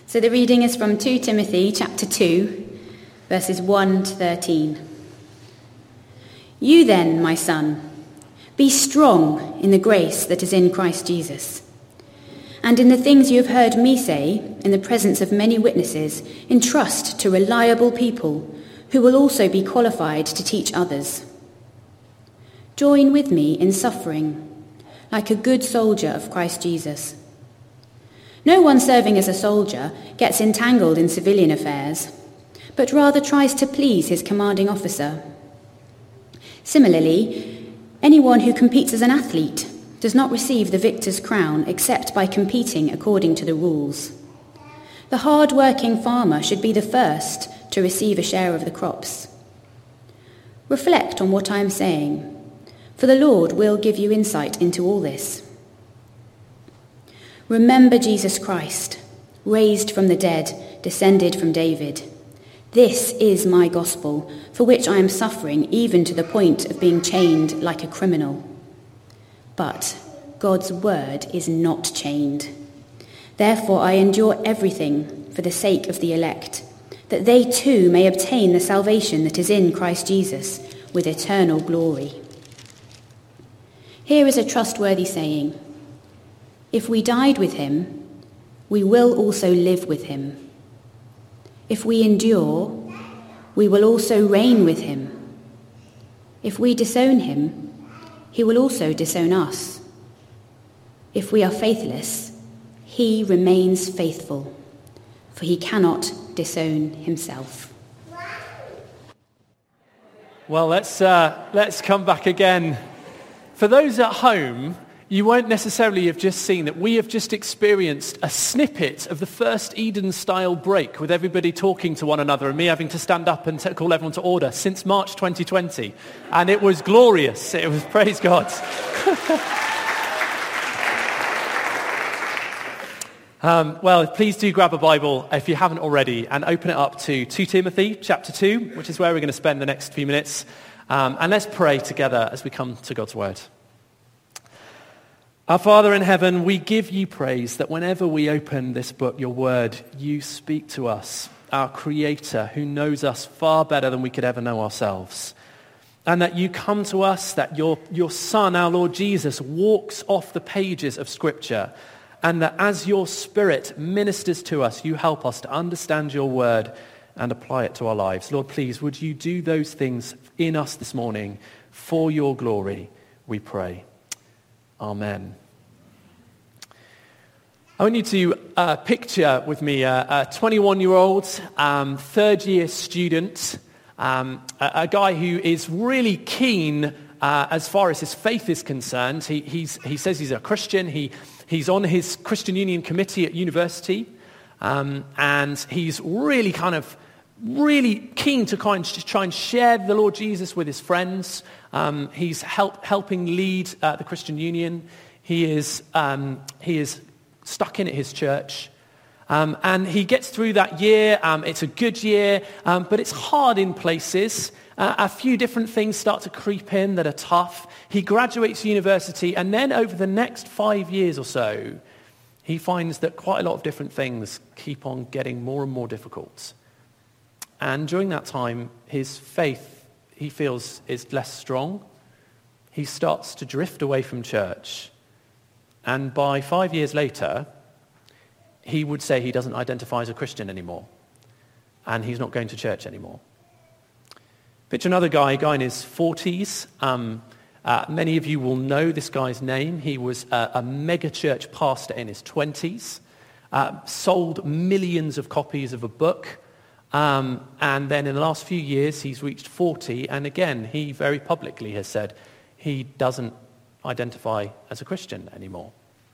So the reading is from 2 Timothy chapter 2, verses 1 to 13. You then, my son, be strong in the grace that is in Christ Jesus. And in the things you have heard me say, in the presence of many witnesses, entrust to reliable people who will also be qualified to teach others. Join with me in suffering, like a good soldier of Christ Jesus. No one serving as a soldier gets entangled in civilian affairs, but rather tries to please his commanding officer. Similarly, anyone who competes as an athlete does not receive the victor's crown except by competing according to the rules. The hard-working farmer should be the first to receive a share of the crops. Reflect on what I am saying, for the Lord will give you insight into all this. Remember Jesus Christ, raised from the dead, descended from David. This is my gospel, for which I am suffering even to the point of being chained like a criminal. But God's word is not chained. Therefore I endure everything for the sake of the elect, that they too may obtain the salvation that is in Christ Jesus with eternal glory. Here is a trustworthy saying: if we died with him, we will also live with him. If we endure, we will also reign with him. If we disown him, he will also disown us. If we are faithless, he remains faithful, for he cannot disown himself. Well, let's come back again. For those at home, you won't necessarily have just seen that we have just experienced a snippet of the first Eden-style break with everybody talking to one another and me having to stand up and call everyone to order since March 2020. And it was glorious. It was, praise God. Well, please do grab a Bible if you haven't already and open it up to 2 Timothy chapter 2, which is where we're going to spend the next few minutes. And let's pray together as we come to God's word. Our Father in heaven, we give you praise that whenever we open this book, your word, you speak to us, our Creator, who knows us far better than we could ever know ourselves. And that you come to us, that your Son, our Lord Jesus, walks off the pages of Scripture. And that as your Spirit ministers to us, you help us to understand your word and apply it to our lives. Lord, please, would you do those things in us this morning for your glory, we pray. Amen. I want you to picture with me a 21-year-old, third-year student, a guy who is really keen as far as his faith is concerned. He says he's a Christian. He's on his Christian Union committee at university, and he's really keen to try and share the Lord Jesus with his friends. He's helping lead the Christian Union. He is stuck in at his church. And he gets through that year. It's a good year, but it's hard in places. A few different things start to creep in that are tough. He graduates university, and then over the next 5 years or so, he finds that quite a lot of different things keep on getting more and more difficult. And during that time, his faith, he feels, is less strong. He starts to drift away from church. And by 5 years later, he would say he doesn't identify as a Christian anymore. And he's not going to church anymore. Picture another guy in his 40s. Many of you will know this guy's name. He was a mega-church pastor in his 20s. Sold millions of copies of a book. And then in the last few years, he's reached 40. And again, he very publicly has said he doesn't identify as a Christian anymore.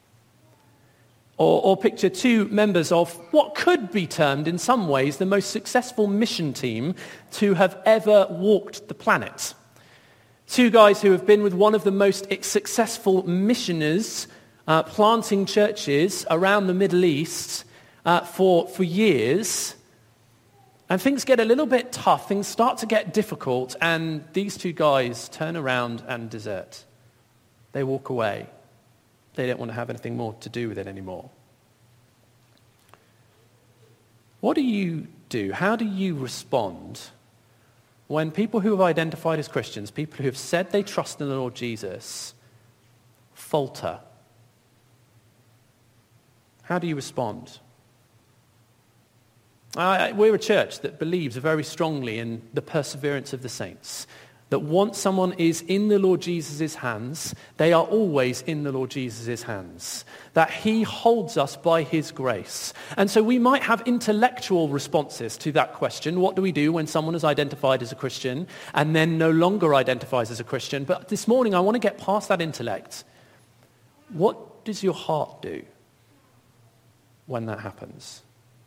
Or picture two members of what could be termed in some ways the most successful mission team to have ever walked the planet. Two guys who have been with one of the most successful missioners planting churches around the Middle East for years. And things get a little bit tough, things start to get difficult, and these two guys turn around and desert. They walk away. They don't want to have anything more to do with it anymore. What do you do? How do you respond when people who have identified as Christians, people who have said they trust in the Lord Jesus, falter? How do you respond? We're a church that believes very strongly in the perseverance of the saints. That once someone is in the Lord Jesus' hands, they are always in the Lord Jesus' hands. That he holds us by his grace. And so we might have intellectual responses to that question. What do we do when someone is identified as a Christian and then no longer identifies as a Christian? But this morning I want to get past that intellect. What does your heart do when that happens?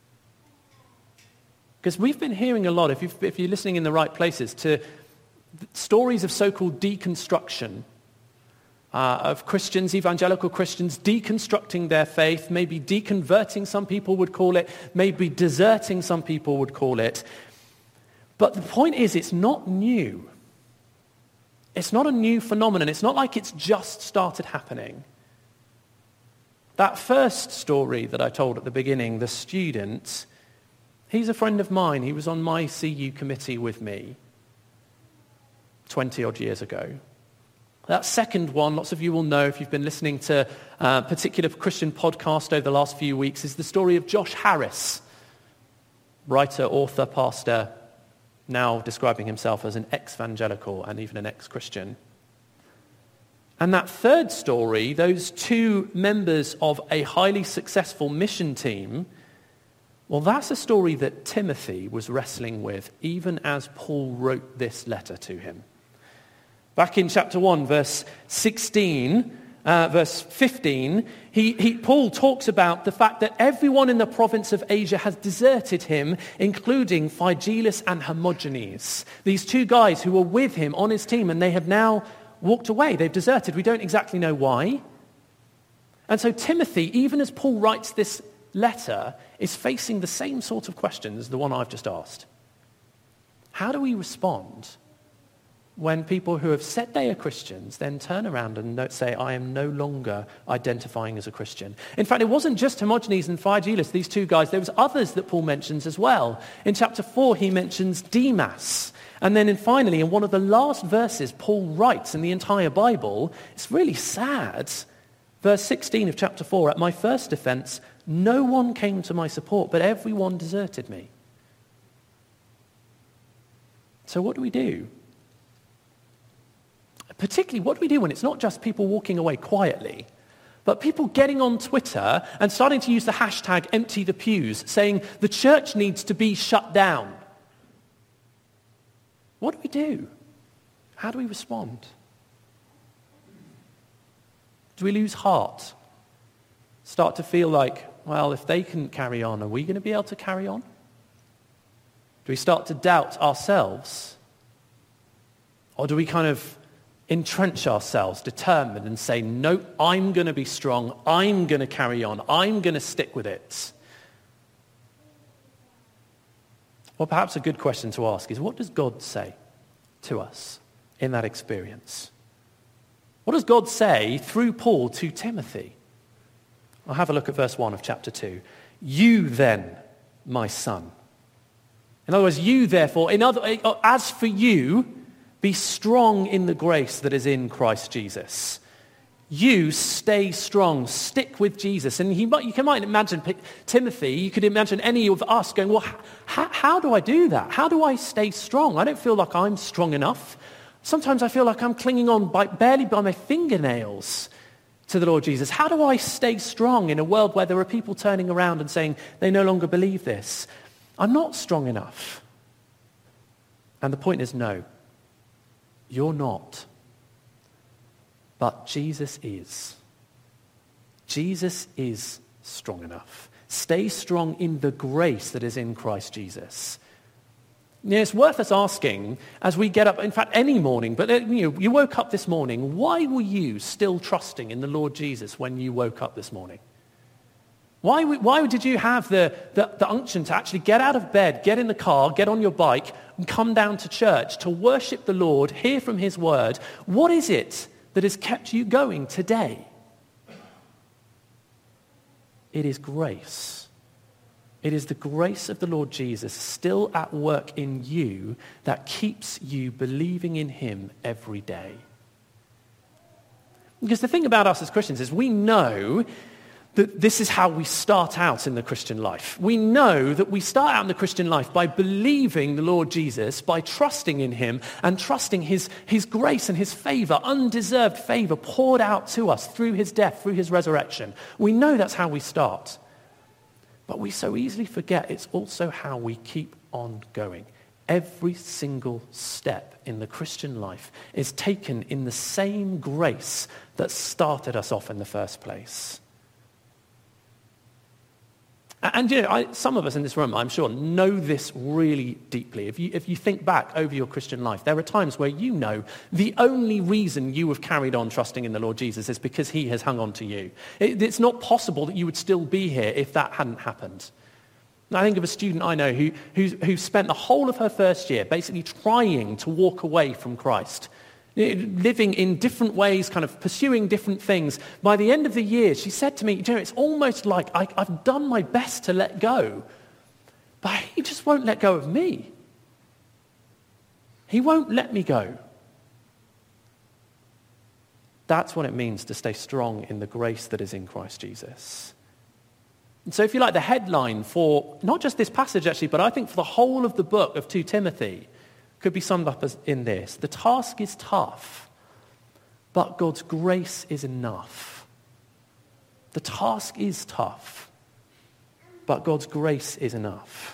Because we've been hearing a lot, if you're listening in the right places, to stories of so-called deconstruction, of Christians, evangelical Christians, deconstructing their faith, maybe deconverting, some people would call it, maybe deserting, some people would call it. But the point is, it's not new. It's not a new phenomenon. It's not like it's just started happening. That first story that I told at the beginning, the student, he's a friend of mine. He was on my CU committee with me 20 odd years ago. That second one, lots of you will know if you've been listening to a particular Christian podcast over the last few weeks, is the story of Josh Harris, writer, author, pastor, now describing himself as an ex-evangelical and even an ex-Christian. And that third story, those two members of a highly successful mission team, well, that's a story that Timothy was wrestling with even as Paul wrote this letter to him. Back in chapter 1, verse 16, verse 15, Paul talks about the fact that everyone in the province of Asia has deserted him, including Phygelus and Hermogenes. These two guys who were with him on his team, and they have now walked away. They've deserted. We don't exactly know why. And so Timothy, even as Paul writes this letter, is facing the same sort of questions as the one I've just asked. How do we respond when people who have said they are Christians then turn around and say, I am no longer identifying as a Christian? In fact, it wasn't just Hermogenes and Phygelus, these two guys. There was others that Paul mentions as well. In chapter 4, he mentions Demas. And then finally, in one of the last verses Paul writes in the entire Bible, it's really sad. Verse 16 of chapter 4, at my first offense, no one came to my support, but everyone deserted me. So what do we do? Particularly, what do we do when it's not just people walking away quietly, but people getting on Twitter and starting to use the hashtag empty the pews, saying the church needs to be shut down? What do we do? How do we respond? Do we lose heart? Start to feel like, well, if they can carry on, are we going to be able to carry on? Do we start to doubt ourselves? Or do we kind of entrench ourselves, determined, and say, no, I'm going to be strong, I'm going to carry on, I'm going to stick with it? Well, perhaps a good question to ask is, what does God say to us in that experience? What does God say through Paul to Timothy? I'll have a look at verse 1 of chapter 2. You then, my son. In other words, you therefore, as for you, be strong in the grace that is in Christ Jesus. You stay strong, stick with Jesus. And you might imagine Timothy, you could imagine any of us going, well, how do I do that? How do I stay strong? I don't feel like I'm strong enough. Sometimes I feel like I'm clinging on barely by my fingernails to the Lord Jesus. How do I stay strong in a world where there are people turning around and saying they no longer believe this? I'm not strong enough. And the point is, no, you're not. But Jesus is. Jesus is strong enough. Stay strong in the grace that is in Christ Jesus. Yeah, it's worth us asking as we get up, in fact, any morning, but you woke up this morning, why were you still trusting in the Lord Jesus when you woke up this morning? Why did you have the unction to actually get out of bed, get in the car, get on your bike, and come down to church to worship the Lord, hear from his word? What is it that has kept you going today? It is grace. It is the grace of the Lord Jesus still at work in you that keeps you believing in him every day. Because the thing about us as Christians is we know that this is how we start out in the Christian life. We know that we start out in the Christian life by believing the Lord Jesus, by trusting in him and trusting his grace and his favor, undeserved favor poured out to us through his death, through his resurrection. We know that's how we start. But we so easily forget it's also how we keep on going. Every single step in the Christian life is taken in the same grace that started us off in the first place. And some of us in this room, I'm sure, know this really deeply. If you think back over your Christian life, there are times where you know the only reason you have carried on trusting in the Lord Jesus is because he has hung on to you. It's not possible that you would still be here if that hadn't happened. I think of a student I know who spent the whole of her first year basically trying to walk away from Christ, living in different ways, kind of pursuing different things. By the end of the year, she said to me, it's almost like I've done my best to let go, but he just won't let go of me. He won't let me go. That's what it means to stay strong in the grace that is in Christ Jesus. And so if you like, the headline for not just this passage actually, but I think for the whole of the book of 2 Timothy could be summed up as in this: the task is tough, but God's grace is enough. The task is tough, but God's grace is enough.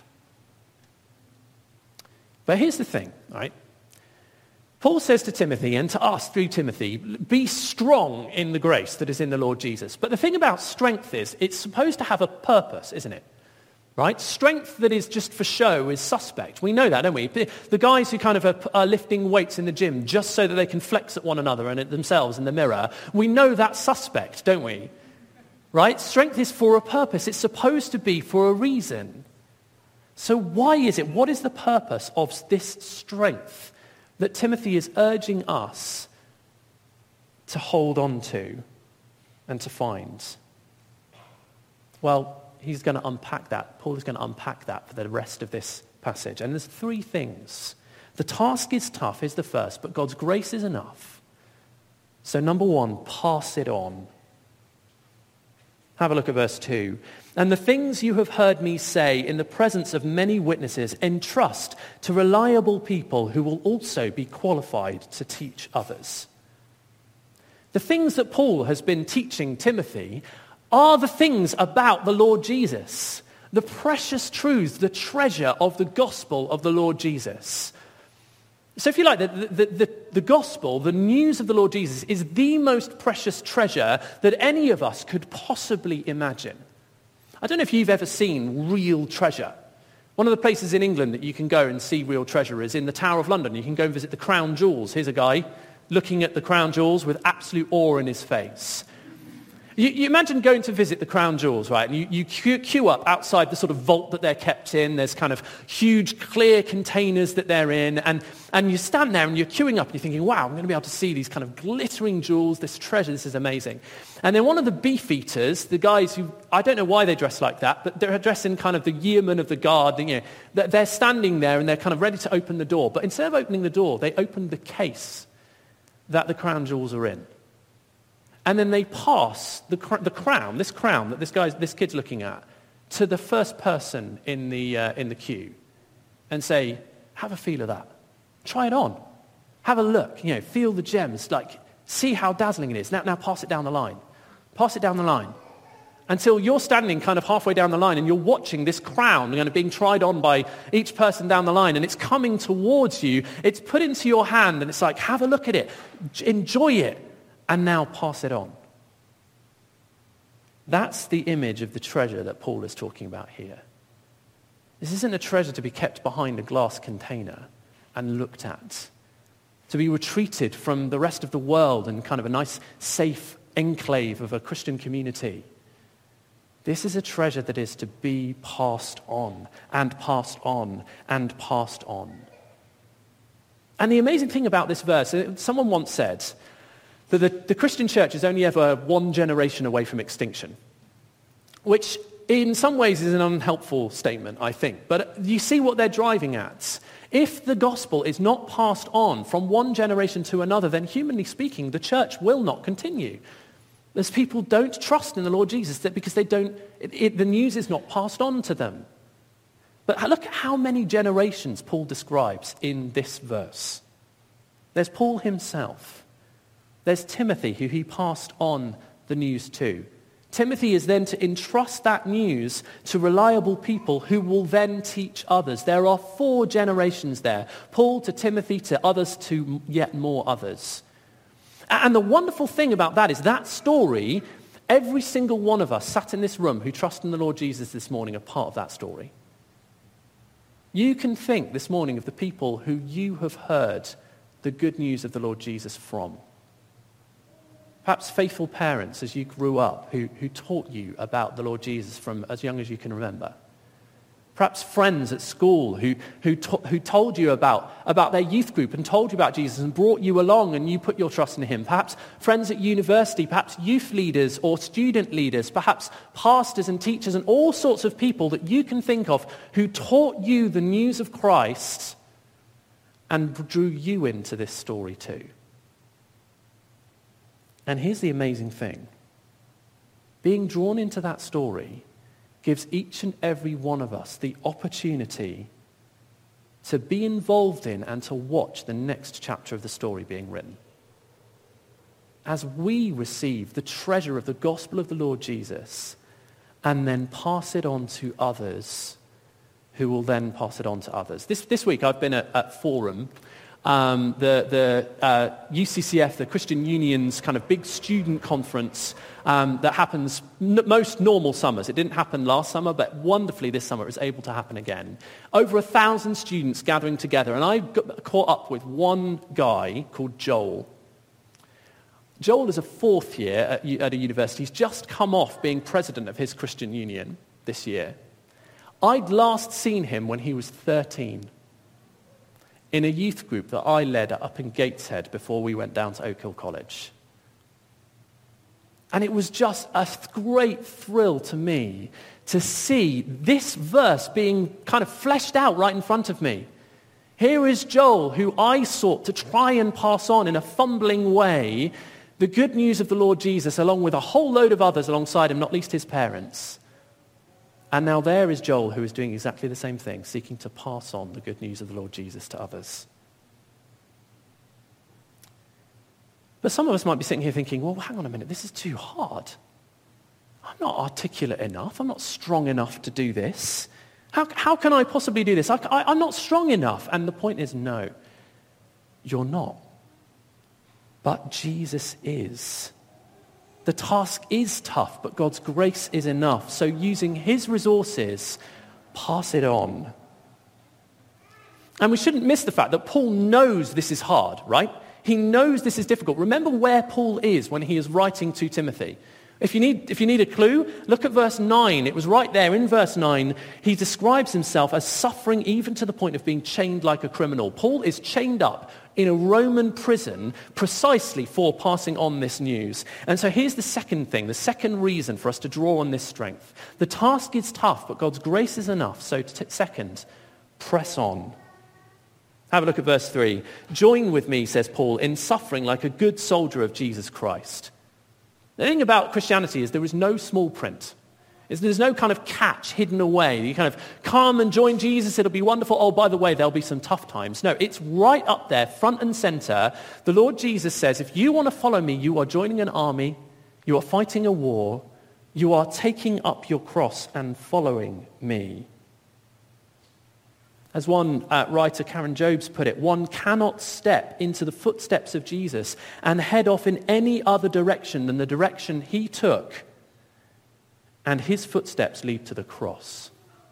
But here's the thing, right? Paul says to Timothy and to us through Timothy, be strong in the grace that is in the Lord Jesus. But the thing about strength is it's supposed to have a purpose, isn't it? Right? Strength that is just for show is suspect. We know that, don't we? The guys who kind of are lifting weights in the gym just so that they can flex at one another and at themselves in the mirror, we know that's suspect, don't we? Right? Strength is for a purpose. It's supposed to be for a reason. So why is it? What is the purpose of this strength that Timothy is urging us to hold on to and to find? Well, he's going to unpack that. Paul is going to unpack that for the rest of this passage. And there's three things. The task is tough is the first, but God's grace is enough. So number one, pass it on. Have a look at verse 2. And the things you have heard me say in the presence of many witnesses, entrust to reliable people who will also be qualified to teach others. The things that Paul has been teaching Timothy are the things about the Lord Jesus, the precious truths, the treasure of the gospel of the Lord Jesus. So if you like, the gospel, the news of the Lord Jesus, is the most precious treasure that any of us could possibly imagine. I don't know if you've ever seen real treasure. One of the places in England that you can go and see real treasure is in the Tower of London. You can go and visit the Crown Jewels. Here's a guy looking at the Crown Jewels with absolute awe in his face. You imagine going to visit the Crown Jewels, right? And you queue up outside the sort of vault that they're kept in. There's kind of huge clear containers that they're in. And you stand there and you're queuing up and you're thinking, wow, I'm going to be able to see these kind of glittering jewels, this treasure, this is amazing. And then one of the beefeaters, the guys who, I don't know why they dress like that, but they're dressed in kind of the yeomen of the guard. They're standing there and they're kind of ready to open the door. But instead of opening the door, they open the case that the Crown Jewels are in. And then they pass the crown, this crown that this kid's looking at, to the first person in the queue, and say, "Have a feel of that. Try it on. Have a look. Feel the gems. See how dazzling it is. Now pass it down the line. Pass it down the line, until you're standing kind of halfway down the line, and you're watching this crown being tried on by each person down the line, and it's coming towards you. It's put into your hand, and it's like, have a look at it, enjoy it." And now pass it on. That's the image of the treasure that Paul is talking about here. This isn't a treasure to be kept behind a glass container and looked at, to be retreated from the rest of the world in kind of a nice, safe enclave of a Christian community. This is a treasure that is to be passed on and passed on and passed on. And the amazing thing about this verse, someone once said that the Christian church is only ever one generation away from extinction, which in some ways is an unhelpful statement, I think. But you see what they're driving at. If the gospel is not passed on from one generation to another, then humanly speaking, the church will not continue. As people don't trust in the Lord Jesus because the news is not passed on to them. But look at how many generations Paul describes in this verse. There's Paul himself. There's Timothy, who he passed on the news to. Timothy is then to entrust that news to reliable people who will then teach others. There are 4 generations there. Paul to Timothy to others to yet more others. And the wonderful thing about that is that story, every single one of us sat in this room who trust in the Lord Jesus this morning are part of that story. You can think this morning of the people who you have heard the good news of the Lord Jesus from. Perhaps faithful parents as you grew up who taught you about the Lord Jesus from as young as you can remember. Perhaps friends at school who told you about their youth group and told you about Jesus and brought you along and you put your trust in him. Perhaps friends at university, perhaps youth leaders or student leaders, perhaps pastors and teachers and all sorts of people that you can think of who taught you the news of Christ and drew you into this story too. And here's the amazing thing. Being drawn into that story gives each and every one of us the opportunity to be involved in and to watch the next chapter of the story being written. As we receive the treasure of the gospel of the Lord Jesus and then pass it on to others who will then pass it on to others. This week I've been at Forum, the UCCF, the Christian Union's kind of big student conference that happens most normal summers. It didn't happen last summer, but wonderfully this summer it was able to happen again. Over 1,000 students gathering together, and I got caught up with one guy called Joel. Joel is a 4th year at a university. He's just come off being president of his Christian Union this year. I'd last seen him when he was 13. In a youth group that I led up in Gateshead before we went down to Oak Hill College. And it was just a great thrill to me to see this verse being kind of fleshed out right in front of me. Here is Joel, who I sought to try and pass on in a fumbling way the good news of the Lord Jesus, along with a whole load of others alongside him, not least his parents. And now there is Joel, who is doing exactly the same thing, seeking to pass on the good news of the Lord Jesus to others. But some of us might be sitting here thinking, well, hang on a minute, this is too hard. I'm not articulate enough. I'm not strong enough to do this. How can I possibly do this? I'm not strong enough. And the point is, no, you're not. But Jesus is. The task is tough, but God's grace is enough. So using his resources, pass it on. And we shouldn't miss the fact that Paul knows this is hard, right? He knows this is difficult. Remember where Paul is when he is writing to Timothy. If you need a clue, look at verse 9. It was right there in verse 9. He describes himself as suffering even to the point of being chained like a criminal. Paul is chained up in a Roman prison precisely for passing on this news. And so here's the second thing, the second reason for us to draw on this strength. The task is tough, but God's grace is enough. So second, press on. Have a look at verse 3. Join with me, says Paul, in suffering like a good soldier of Jesus Christ. The thing about Christianity is there is no small print. There's no kind of catch hidden away. You kind of come and join Jesus, it'll be wonderful. Oh, by the way, there'll be some tough times. No, it's right up there, front and center. The Lord Jesus says, if you want to follow me, you are joining an army, you are fighting a war, you are taking up your cross and following me. As one writer, Karen Jobes, put it, one cannot step into the footsteps of Jesus and head off in any other direction than the direction he took, and his footsteps lead to the cross.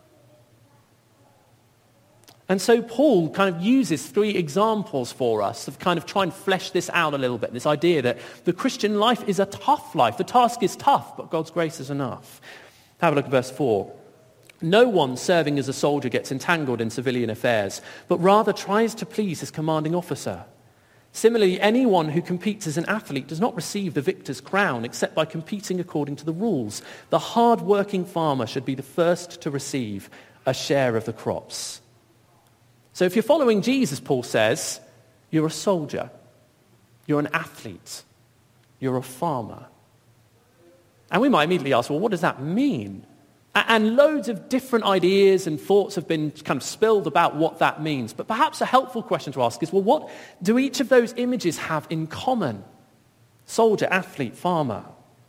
And so Paul kind of uses 3 examples for us of kind of trying to flesh this out a little bit, this idea that the Christian life is a tough life. The task is tough, but God's grace is enough. Have a look at verse 4. No one serving as a soldier gets entangled in civilian affairs, but rather tries to please his commanding officer. Similarly, anyone who competes as an athlete does not receive the victor's crown except by competing according to the rules. The hard-working farmer should be the first to receive a share of the crops. So if you're following Jesus, Paul says, you're a soldier, you're an athlete, you're a farmer. And we might immediately ask, well, what does that mean? And loads of different ideas and thoughts have been kind of spilled about what that means. But perhaps a helpful question to ask is, well, what do each of those images have in common? Soldier, athlete, farmer.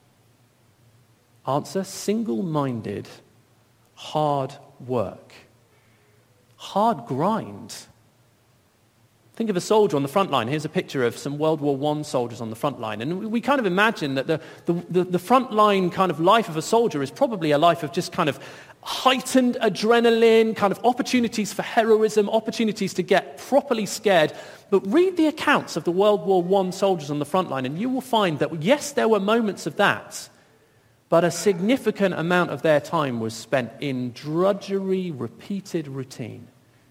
Answer, single-minded, hard work. Hard grind. Think of a soldier on the front line. Here's a picture of some World War I soldiers on the front line. And we kind of imagine that the front line kind of life of a soldier is probably a life of just kind of heightened adrenaline, kind of opportunities for heroism, opportunities to get properly scared. But read the accounts of the World War I soldiers on the front line, and you will find that, yes, there were moments of that, but a significant amount of their time was spent in drudgery, repeated routine.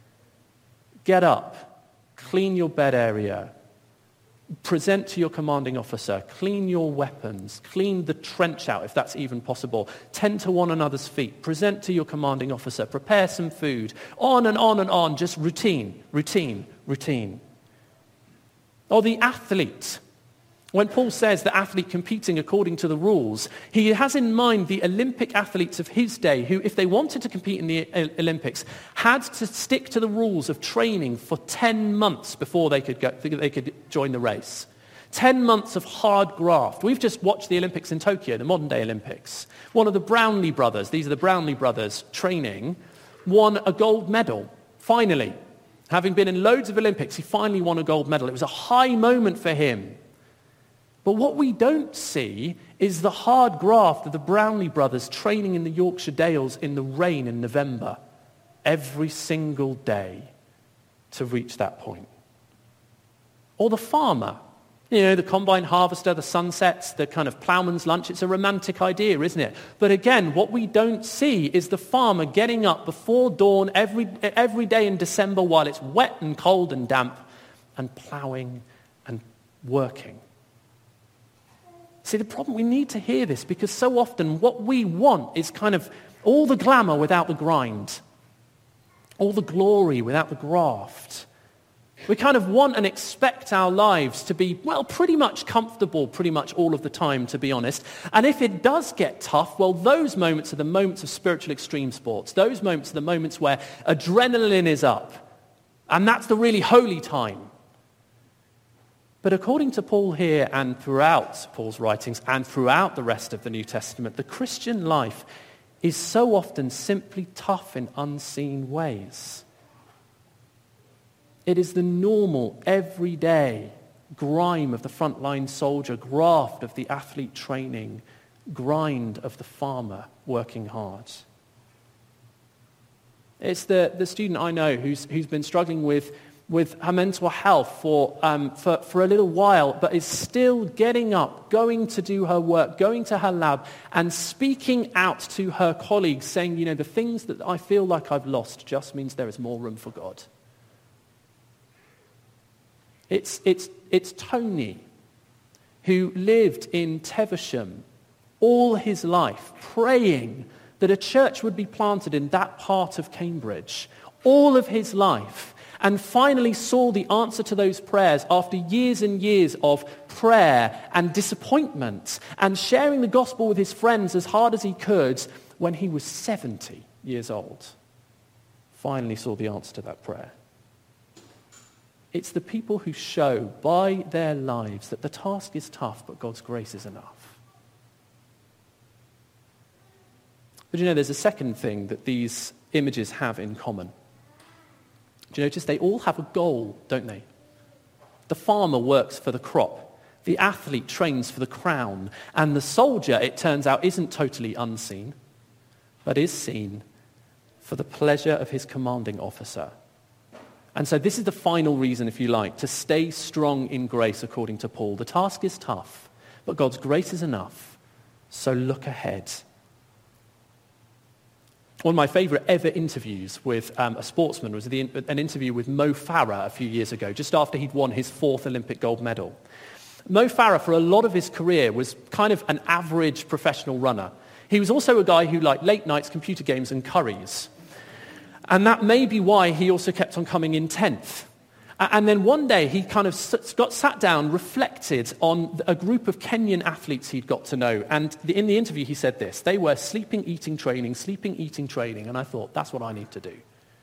Get up. Clean your bed area, present to your commanding officer, clean your weapons, clean the trench out if that's even possible, tend to one another's feet, present to your commanding officer, prepare some food, on and on and on, just routine, routine, routine. Or the athlete. When Paul says the athlete competing according to the rules, he has in mind the Olympic athletes of his day who, if they wanted to compete in the Olympics, had to stick to the rules of training for 10 months before they could join the race. 10 months of hard graft. We've just watched the Olympics in Tokyo, the modern-day Olympics. One of the Brownlee brothers, these are the Brownlee brothers training, won a gold medal, finally. Having been in loads of Olympics, he finally won a gold medal. It was a high moment for him. But what we don't see is the hard graft of the Brownlee brothers training in the Yorkshire Dales in the rain in November every single day to reach that point. Or the farmer, the combine harvester, the sunsets, the kind of ploughman's lunch. It's a romantic idea, isn't it? But again, what we don't see is the farmer getting up before dawn every day in December while it's wet and cold and damp and ploughing and working. See, the problem, we need to hear this because so often what we want is kind of all the glamour without the grind, all the glory without the graft. We kind of want and expect our lives to be, well, pretty much comfortable pretty much all of the time, to be honest. And if it does get tough, well, those moments are the moments of spiritual extreme sports. Those moments are the moments where adrenaline is up. And that's the really holy time. But according to Paul here and throughout Paul's writings and throughout the rest of the New Testament, the Christian life is so often simply tough in unseen ways. It is the normal, everyday grime of the frontline soldier, graft of the athlete training, grind of the farmer working hard. It's the student I know who's been struggling with her mental health for a little while, but is still getting up, going to do her work, going to her lab, and speaking out to her colleagues, saying, the things that I feel like I've lost just means there is more room for God. It's Tony, who lived in Teversham all his life, praying that a church would be planted in that part of Cambridge, all of his life. And finally saw the answer to those prayers after years and years of prayer and disappointment and sharing the gospel with his friends as hard as he could when he was 70 years old. Finally saw the answer to that prayer. It's the people who show by their lives that the task is tough, but God's grace is enough. But there's a second thing that these images have in common. Do you notice they all have a goal, don't they? The farmer works for the crop. The athlete trains for the crown. And the soldier, it turns out, isn't totally unseen, but is seen for the pleasure of his commanding officer. And so this is the final reason, if you like, to stay strong in grace according to Paul. The task is tough, but God's grace is enough. So look ahead. One of my favourite ever interviews with a sportsman was an interview with Mo Farah a few years ago, just after he'd won his 4th Olympic gold medal. Mo Farah, for a lot of his career, was kind of an average professional runner. He was also a guy who liked late nights, computer games and curries. And that may be why he also kept on coming in 10th. And then one day he kind of got sat down, reflected on a group of Kenyan athletes he'd got to know. And in the interview he said this: they were sleeping, eating, training. And I thought, that's what I need to do.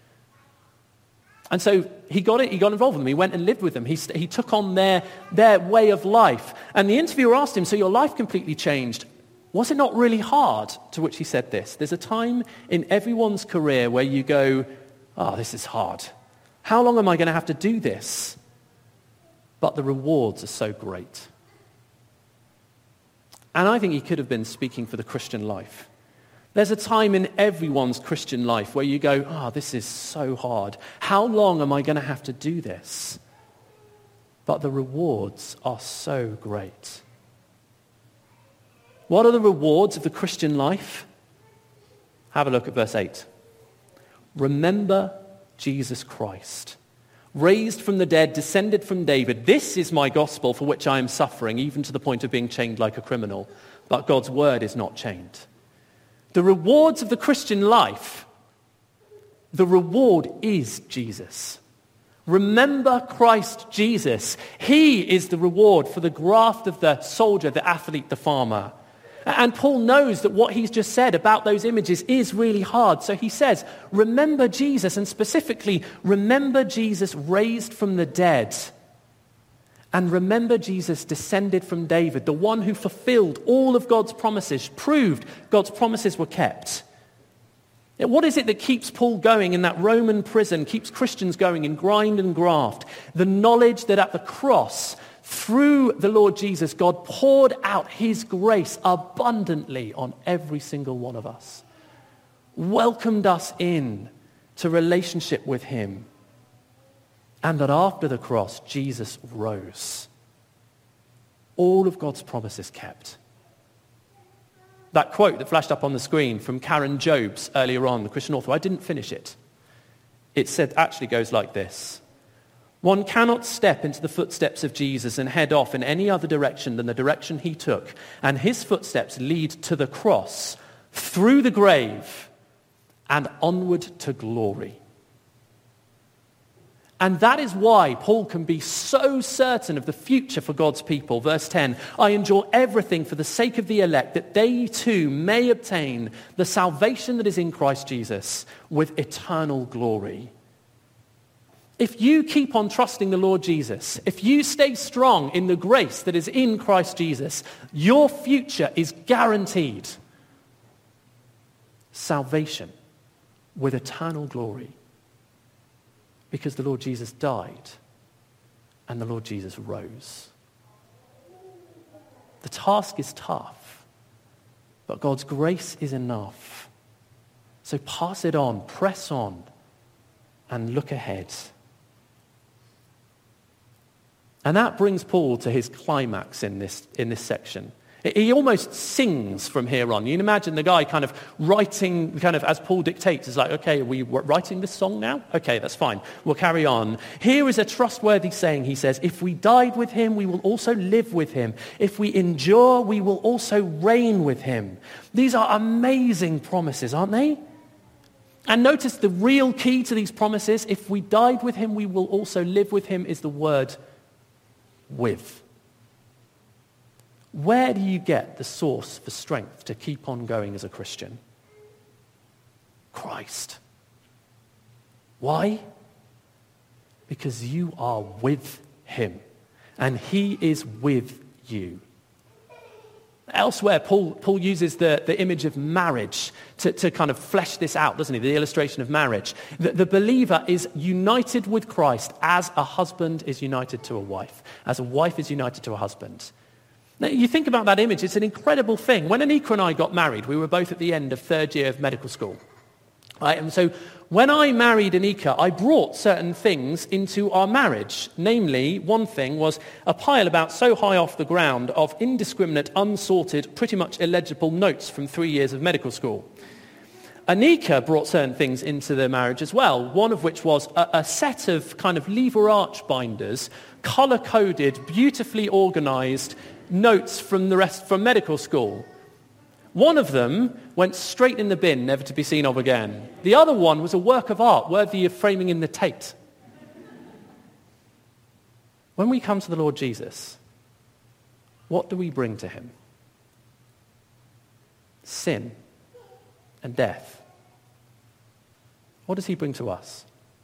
And so he got involved with them. He went and lived with them. He took on their way of life. And the interviewer asked him, so your life completely changed. Was it not really hard? To which he said this: there's a time in everyone's career where you go, oh, this is hard. How long am I going to have to do this? But the rewards are so great. And I think he could have been speaking for the Christian life. There's a time in everyone's Christian life where you go, oh, this is so hard. How long am I going to have to do this? But the rewards are so great. What are the rewards of the Christian life? Have a look at verse 8. Remember Jesus Christ, raised from the dead, descended from David. This is my gospel for which I am suffering, even to the point of being chained like a criminal. But God's word is not chained. The rewards of the Christian life, the reward is Jesus. Remember Christ Jesus. He is the reward for the graft of the soldier, the athlete, the farmer. And Paul knows that what he's just said about those images is really hard. So he says, remember Jesus, and specifically, remember Jesus raised from the dead. And remember Jesus descended from David, the one who fulfilled all of God's promises, proved God's promises were kept. What is it that keeps Paul going in that Roman prison, keeps Christians going in grind and graft? The knowledge that at the cross, through the Lord Jesus, God poured out his grace abundantly on every single one of us, welcomed us in to relationship with him, and that after the cross, Jesus rose. All of God's promises kept. That quote that flashed up on the screen from Karen Jobes earlier on, the Christian author, I didn't finish it. It said, actually goes like this: one cannot step into the footsteps of Jesus and head off in any other direction than the direction he took, and his footsteps lead to the cross, through the grave, and onward to glory. And that is why Paul can be so certain of the future for God's people. Verse 10, I endure everything for the sake of the elect, that they too may obtain the salvation that is in Christ Jesus with eternal glory. If you keep on trusting the Lord Jesus, if you stay strong in the grace that is in Christ Jesus, your future is guaranteed. Salvation with eternal glory. Because the Lord Jesus died and the Lord Jesus rose. The task is tough, but God's grace is enough. So pass it on, press on, and look ahead. And that brings Paul to his climax in this section. He almost sings from here on. You can imagine the guy kind of writing, kind of as Paul dictates. It's like, okay, are we writing this song now? Okay, that's fine. We'll carry on. Here is a trustworthy saying, he says, if we died with him, we will also live with him. If we endure, we will also reign with him. These are amazing promises, aren't they? And notice the real key to these promises, if we died with him, we will also live with him, is the word with. Where do you get the source for strength to keep on going as a Christian? Christ. Why? Because you are with him, and he is with you. Elsewhere, Paul uses the image of marriage to kind of flesh this out, doesn't he? The illustration of marriage. The believer is united with Christ as a husband is united to a wife, as a wife is united to a husband. Now, you think about that image, it's an incredible thing. When Anika and I got married, we were both at the end of third year of medical school. Right? And so when I married Anika, I brought certain things into our marriage. Namely, one thing was a pile about so high off the ground of indiscriminate, unsorted, pretty much illegible notes from 3 years of medical school. Anika brought certain things into the marriage as well, one of which was a set of kind of lever arch binders, colour-coded, beautifully organised notes from medical school. One of them went straight in the bin, never to be seen of again. The other one was a work of art worthy of framing in the Tate. When we come to the Lord Jesus, what do we bring to him? Sin and death. What does he bring to us?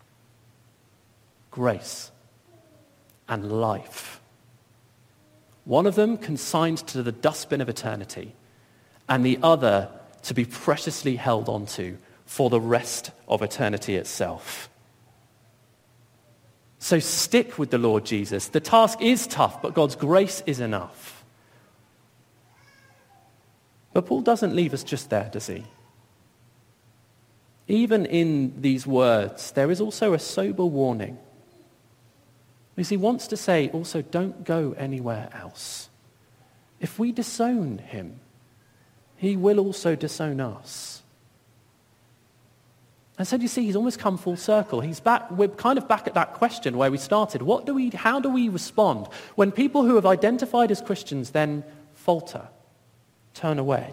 Grace and life. One of them consigned to the dustbin of eternity, and the other to be preciously held onto for the rest of eternity itself. So stick with the Lord Jesus. The task is tough, but God's grace is enough. But Paul doesn't leave us just there, does he? Even in these words, there is also a sober warning. Because he wants to say also, don't go anywhere else. If we disown him, he will also disown us. And so you see, he's almost come full circle. We're kind of back at that question where we started. How do we respond when people who have identified as Christians then falter, turn away?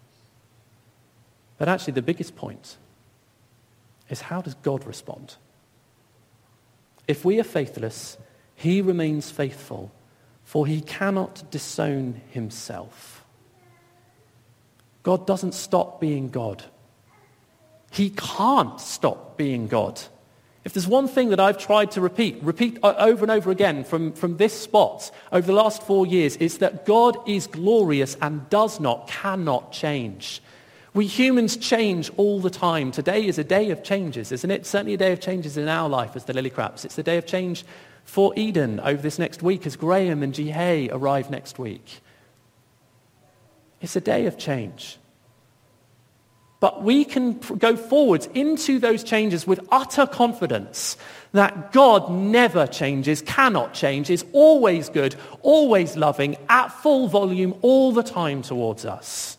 But actually the biggest point is, how does God respond? If we are faithless, he remains faithful, for he cannot disown himself. God doesn't stop being God. He can't stop being God. If there's one thing that I've tried to repeat over and over again from this spot over the last 4 years, is that God is glorious and cannot change. We humans change all the time. Today is a day of changes, isn't it? Certainly a day of changes in our life as the Lillycraps. It's the day of change for Eden over this next week as Graham and Ji Hae arrive next week. It's a day of change. But we can go forwards into those changes with utter confidence that God never changes, cannot change, is always good, always loving, at full volume all the time towards us.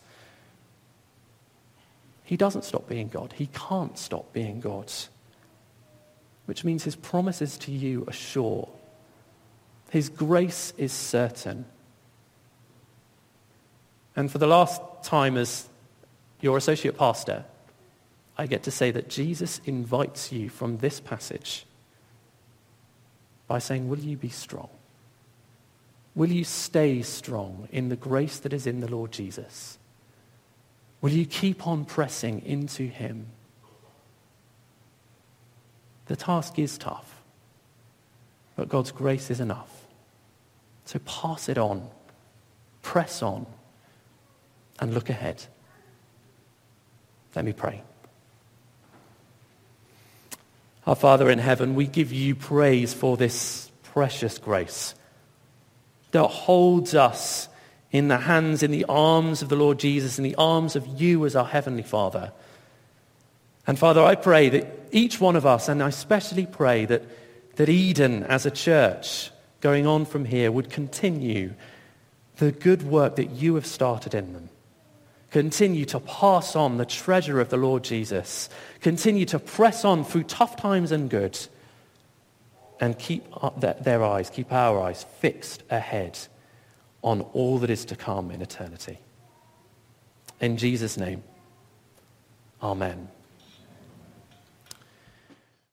He doesn't stop being God. He can't stop being God. Which means his promises to you are sure. His grace is certain. And for the last time as your associate pastor, I get to say that Jesus invites you from this passage by saying, will you be strong? Will you stay strong in the grace that is in the Lord Jesus? Will you keep on pressing into him? The task is tough, but God's grace is enough. So pass it on, press on, and look ahead. Let me pray. Our Father in heaven, we give you praise for this precious grace that holds us in the hands, in the arms of the Lord Jesus, in the arms of you as our Heavenly Father. And Father, I pray that each one of us, and I especially pray that Eden as a church going on from here would continue the good work that you have started in them. Continue to pass on the treasure of the Lord Jesus. Continue to press on through tough times and good. And keep our eyes fixed ahead on all that is to come in eternity. In Jesus' name, amen.